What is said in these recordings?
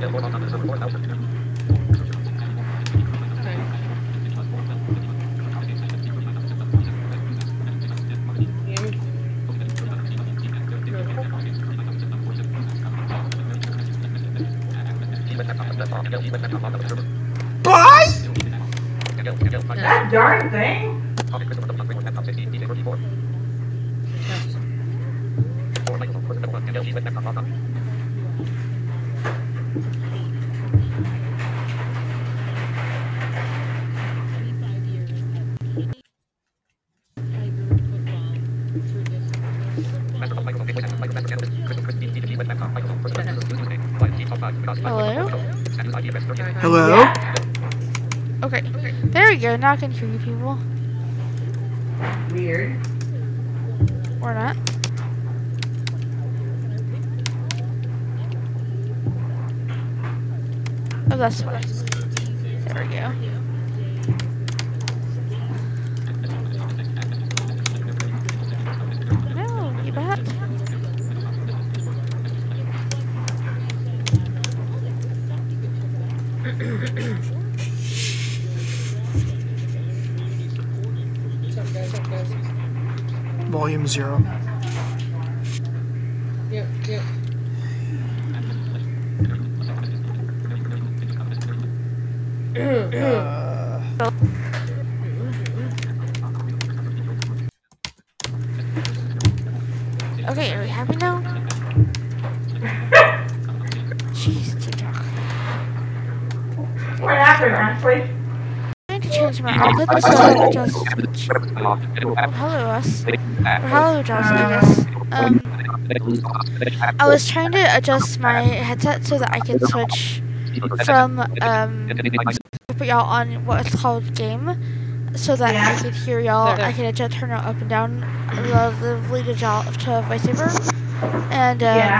Bye! That darn thing? Hello? Hello? Yeah. Okay. There we go. Now I can hear you people. Weird. Or not. Oh, that's fine. There we go. No, you bat. Volume 0. Yep. Okay, are we happy now? Jeez, TikTok. What happened, Ashley? I need to change my output so just hello us. Or hello Josh, I guess. I was trying to adjust my headset so that I could switch from put y'all on what is called game, so that I could hear y'all. I could adjust turn it up and down relatively to voiceover, and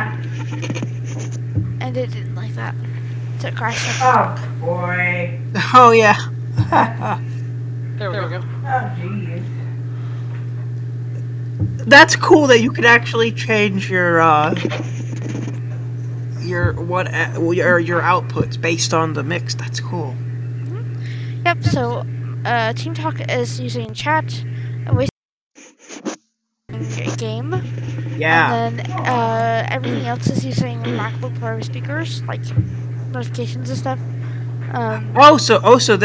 and it didn't like that, so it crashed. Oh boy. Oh, yeah. There we go. Oh jeez. That's cool that you can actually change your outputs based on the mix. That's cool. Yep. So, Team Talk is using chat and voice game. Yeah. And then everything else is using MacBook Pro speakers, like notifications and stuff. So they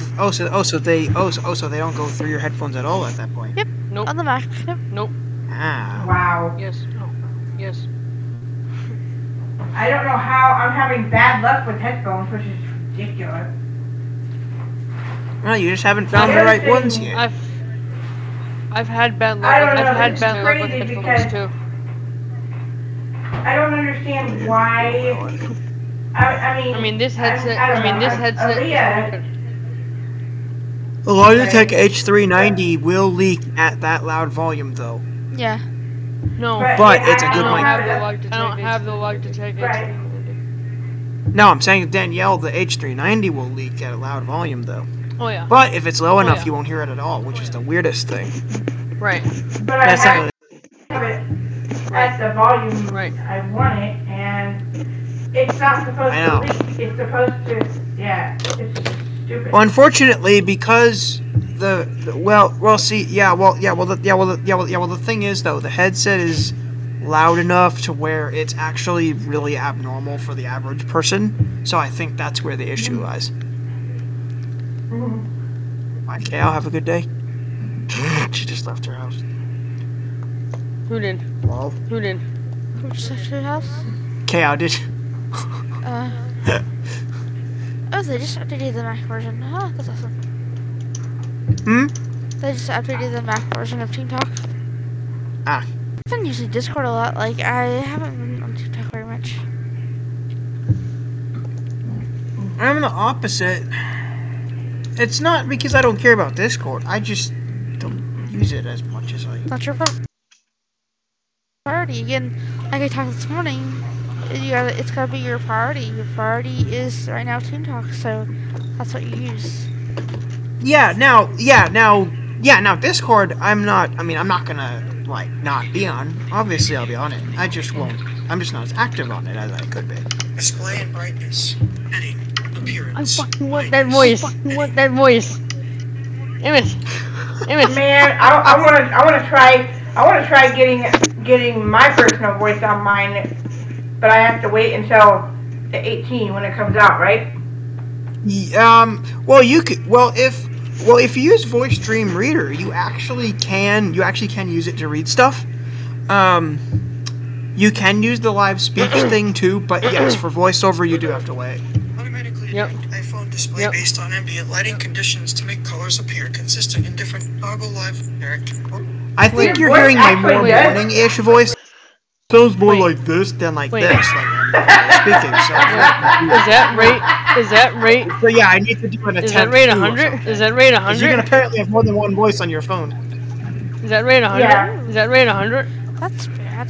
don't go through your headphones at all at that point. Yep. Nope. On the Mac. Yep. Nope. Ah. Wow. Yes. No. Yes. I don't know how I'm having bad luck with headphones, which is ridiculous. Well, you just haven't found the right ones yet. I've had bad luck. I don't know, I've had it's bad luck with crazy headphones because- too. I don't understand why. I mean, This headset. I don't know. This headset. Aaliyah, The Logitech H390 will leak at that loud volume, though. Yeah. No. But it's a I good don't mic. have the luck to take it. Right. No, I'm saying Danielle, the H390 will leak at a loud volume, though. Oh yeah. But if it's low enough, yeah. you won't hear it at all, which is the weirdest thing. Right. but I That's have not it at the volume Right. I want it, and it's not supposed I know. to leak. It's supposed to, yeah, it's stupid. Well, unfortunately, because the thing is though, the headset is loud enough to where it's actually really abnormal for the average person. So I think that's where the issue lies. Okay, I'll have a good day. She just left her house. Who did? Well, Who did? Who just left your house? KO did. Oh, they just updated the Mac version. Oh, that's awesome. They just updated the Mac version of Team Talk. Ah. I've been using Discord a lot. Like, I haven't been on Team Talk very much. I'm the opposite. It's not because I don't care about Discord. I just don't use it as much as I. Not your priority. Again, like I talked this morning, it's gotta be your priority. Your priority is right now Team Talk, so that's what you use. Now Discord, I'm not gonna like not be on. Obviously, I'll be on it. I just won't. I'm just not as active on it as I could be. Display and brightness. Heading. I Appearance. fucking want that voice. I want that voice. Emmett. Man, I want to try getting my personal voice on mine, but I have to wait until the 18 when it comes out, right? Well, you could. Well, if you use Voice Dream Reader, you actually can use it to read stuff. You can use the live speech thing too, but yes, for voiceover, you do have to wait. Automatically Yep. iPhone display Yep. based on ambient lighting conditions to make colors appear consistent in different toggle live direct. I think Your you're voice hearing my actually more does- morning-ish voice. Sounds more Wait. like this than like Wait. this. Like I'm speaking. So, Is that rate? so yeah, I need to do an attempt. Is that rate two or 100? something. Is that rate 'Cause you can 100? apparently have more than one voice on your phone. Is that rate 100? Yeah. Is that rate 100? That's bad.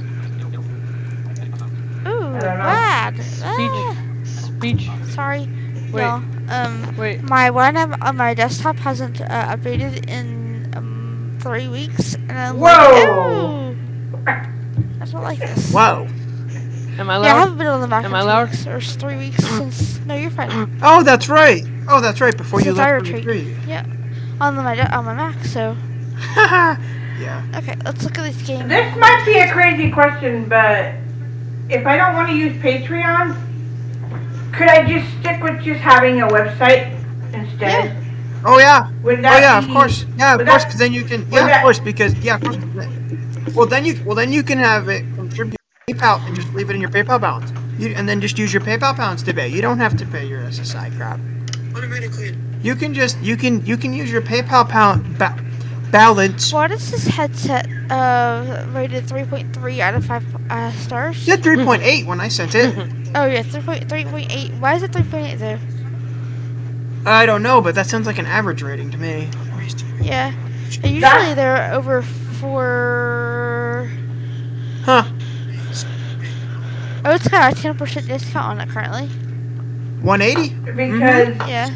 Ooh, don't know. bad. Ah, Speech. sorry. Wait. No. Wait. My one on my desktop hasn't updated in 3 weeks, and I'm like, Whoa! ooh, I don't like this. Whoa. Am I Yeah, I loud? haven't been on the Mac Am in I 2 loud? weeks or 3 weeks since. No, you're fine. Oh, that's right. Before you Since left I for retreat. retreat. Yeah, on my Mac. So Yeah. okay, let's look at this game. This might be a crazy question, but if I don't want to use Patreon, could I just stick with just having a website instead? Oh yeah. Would Oh that yeah. be- Of course. Yeah. Of would course. that- Because then you can. would Yeah. Of that- course. Because yeah. Of course. Well then you can have it contribute to PayPal and just leave it in your PayPal balance. And then just use your PayPal balance to pay. You don't have to pay your SSI crap. Automatically You can just you can use your PayPal balance. What is this headset rated 3.3 out of 5 stars? Yeah, 3.8 when I sent it. Oh yeah, 3.8. Why is it 3.8 though? I don't know, but that sounds like an average rating to me. raised to Yeah, and usually they're over 4. Huh? Oh, it's got a 10% discount on it currently. 180? Because Yeah.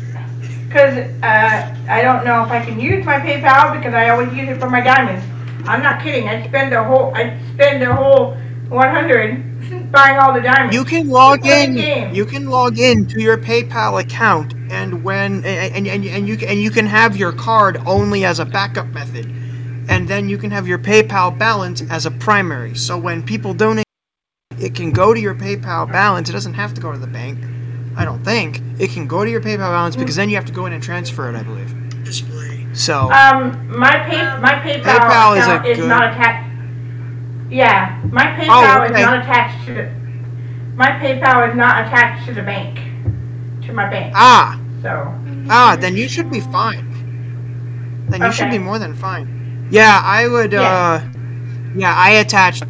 I don't know if I can use my PayPal because I always use it for my diamonds. I'm not kidding. I'd spend the whole 100 buying all the diamonds. You can log Play in. the game. You can log in to your PayPal account, and you can have your card only as a backup method, and then you can have your PayPal balance as a primary. So when people donate, it can go to your PayPal balance. It doesn't have to go to the bank. I don't think it can go to your PayPal balance because then you have to go in and transfer it, I believe. display. So My PayPal PayPal is account a is good- not attached. Yeah, my PayPal Oh, okay. is not attached to my PayPal is not attached to the bank, to my bank. So then you should be fine. Then you should Okay. be more than fine. Yeah, I would. Yeah. I attached.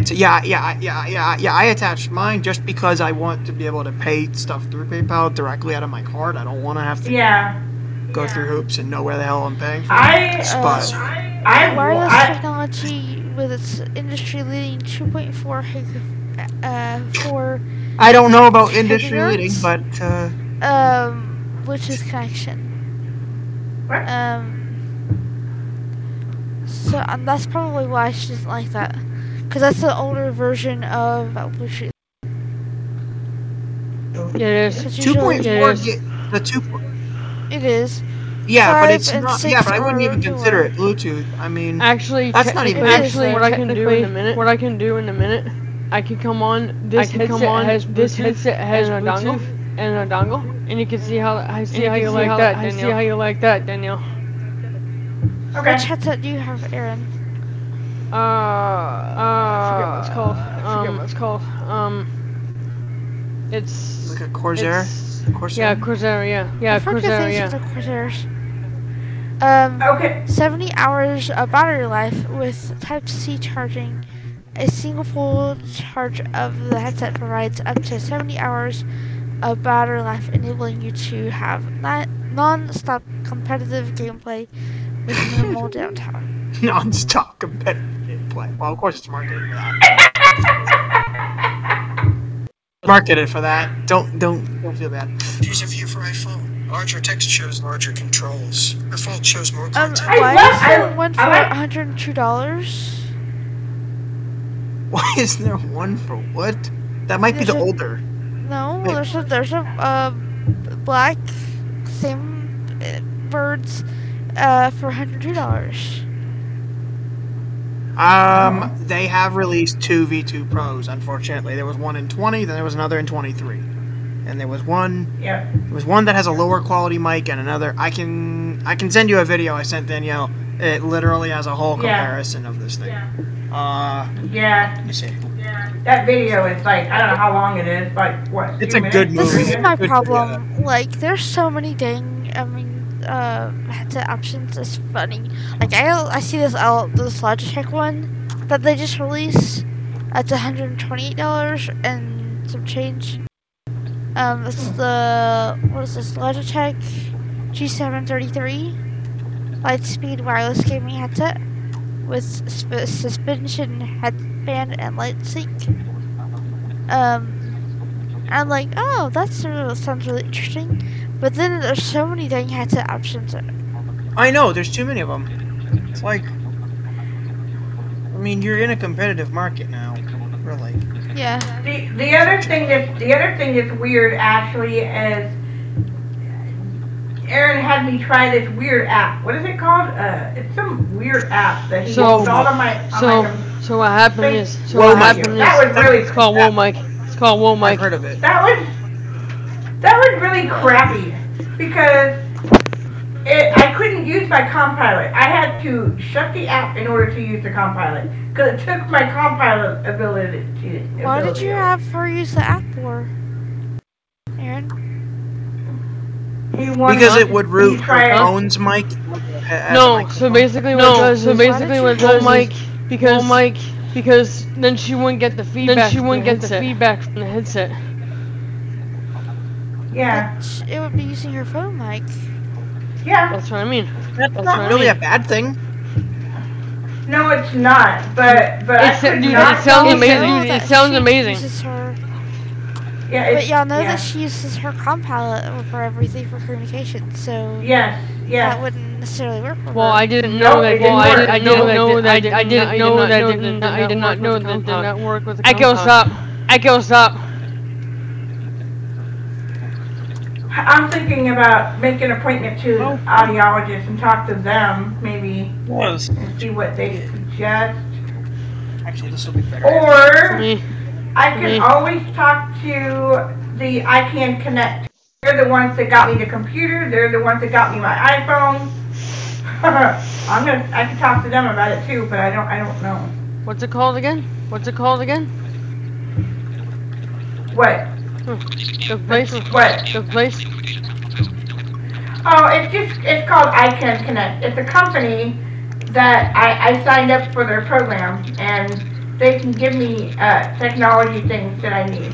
I attached mine just because I want to be able to pay stuff through PayPal directly out of my card. I don't want to have to yeah, go through hoops and know where the hell I'm paying for. Wireless I technology with its industry-leading 2.4 for I don't know about industry leading, but Bluetooth connection. What? So that's probably why she doesn't like that, because that's the older version of Bluetooth. Yeah, it is. 'Cause 2.4 usually the 2. it is. Yeah, but 5 it's and not. 6 Yeah, but I wouldn't are even consider dual. it Bluetooth. I mean, Actually, That's not even- actually what I can do technically- in a minute. What I can do in a minute, I can come on. This headset has a dongle and a dongle, and you can see how I see how you like that. I see how you like that, Danielle. okay. Which headset do you have, Aaron? I forget what it's called. It's like a Corsair. yeah, Corsair. Yeah, I forget Corsair. these Yeah. are Corsairs. Okay. 70 hours of battery life with Type-C charging. A single full charge of the headset provides up to 70 hours of battery life, enabling you to have non-stop competitive gameplay with minimal downtime. Non-stop competitive play. Well, of course it's marketed for that. Marketed for that. Don't feel bad. Here's a view for iPhone. Larger text shows larger controls. Default shows more content. Why love- is there I- one for I like- $102? Why is there one for what? That might be the There's a- older. No, Wait. there's a black same birds for $102. They have released two V2 Pros, unfortunately. There was one in 20, then there was another in 23. And there was one that has a lower quality mic and another. I can send you a video I sent Danielle. It literally has a whole comparison of this thing. Yeah, Let me see. that video is like, I don't know how long it is, like, what? It's 2 a good minutes? This movie. is my Good problem. Like, there's so many headset options. It's funny. Like, I see this Logitech one that they just released. It's $128 and some change. This is what is this? Logitech G733 Lightspeed wireless gaming headset with suspension headband and light sync. I'm like, oh, sounds really interesting. But then there's so many dang headset options. I know, there's too many of them. It's like, I mean, you're in a competitive market now, really. Yeah. The other thing that's weird actually is Aaron had me try this weird app. What is it called? It's some weird app that he installed on my So what happened is, that was really it's called Womic. It's called I've Womic. heard of it. that was really crappy because I couldn't use my Compilot. I had to shut the app in order to use the Compilot because it took my Compilot ability. Why did you use the app for, Aaron? Because it would root your phone's mic. No, so basically what it does Womic because then she wouldn't get the feedback. From the headset. Yeah. It would be using her phone mic. Yeah. That's what I mean. That's not really a bad thing. No, it's not. But I could not. It sounds amazing. It sounds amazing. Yeah. But y'all know that she uses her Compilot for everything for communication, so Yes. that wouldn't necessarily work for her. Well, I didn't know that. I did not know that did not work with the Echo, stop. I'm thinking about making an appointment to an audiologist and talk to them, maybe, and see what they suggest. Actually, this will be better. Or I can always talk to the iCan Connect. They're the ones that got me the computer. They're the ones that got me my iPhone. I can talk to them about it too, but I don't know. What's it called again? What? The place? Oh, it's called iCan Connect. It's a company that I signed up for their program, and they can give me technology things that I need.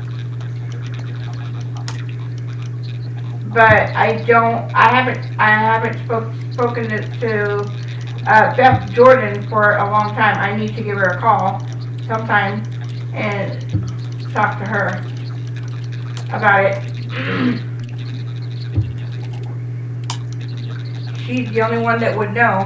But I haven't spoken to Beth Jordan for a long time. I need to give her a call sometime and talk to her about it. She's the only one that would know.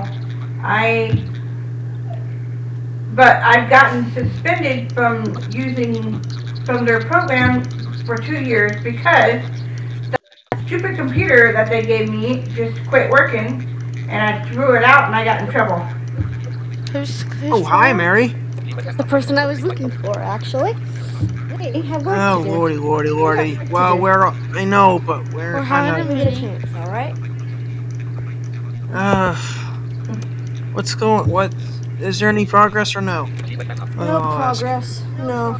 But I've gotten suspended from their program for 2 years because the stupid computer that they gave me just quit working, and I threw it out and I got in trouble. Who's Hi, Mary. The person I was looking for, actually. They have work Oh, to do. lordy. Well, I know, but we're having kind a Give it a chance, alright? of. What? Is there any progress or no? No progress. No.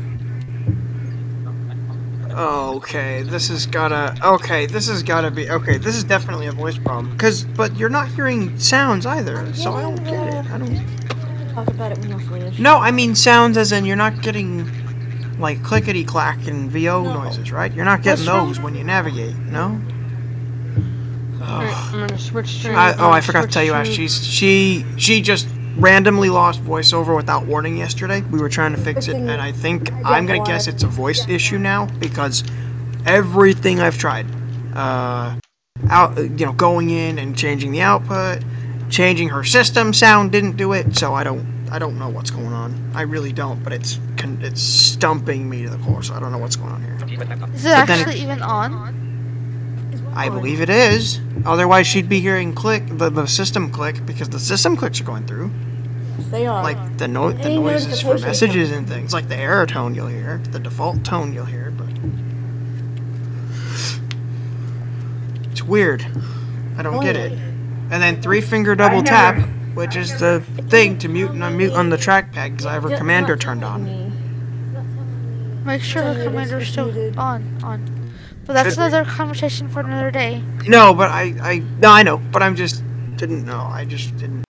Okay, this has gotta be. Okay, this is definitely a voice problem. But you're not hearing sounds either, so I don't get it. I don't. Talk about it when you're finished. No, I mean sounds as in you're not getting, like, clickety-clack and VO noises, right? You're not getting those when you navigate, no? I'm gonna switch to. I forgot to tell you, Ash. She just randomly lost voiceover without warning yesterday. We were trying to fix it, and I think I'm gonna guess it's a voice issue now because everything I've tried, going in and changing the output, changing her system sound didn't do it. So I don't know what's going on. I really don't, but it's stumping me to the core. So I don't know what's going on here. Is it actually even on? I believe it is. Otherwise, she'd be hearing the system click, because the system clicks are going through. They are. Like the noises for messages and things, like the error tone you'll hear, the default tone you'll hear, but it's weird. I don't get it. And then 3-finger double tap, which is the thing to mute and unmute on the trackpad, because I have her commander turned on. Make sure the commander's still on. But that's another conversation for another day. No, but I know, but I just didn't know. I just didn't.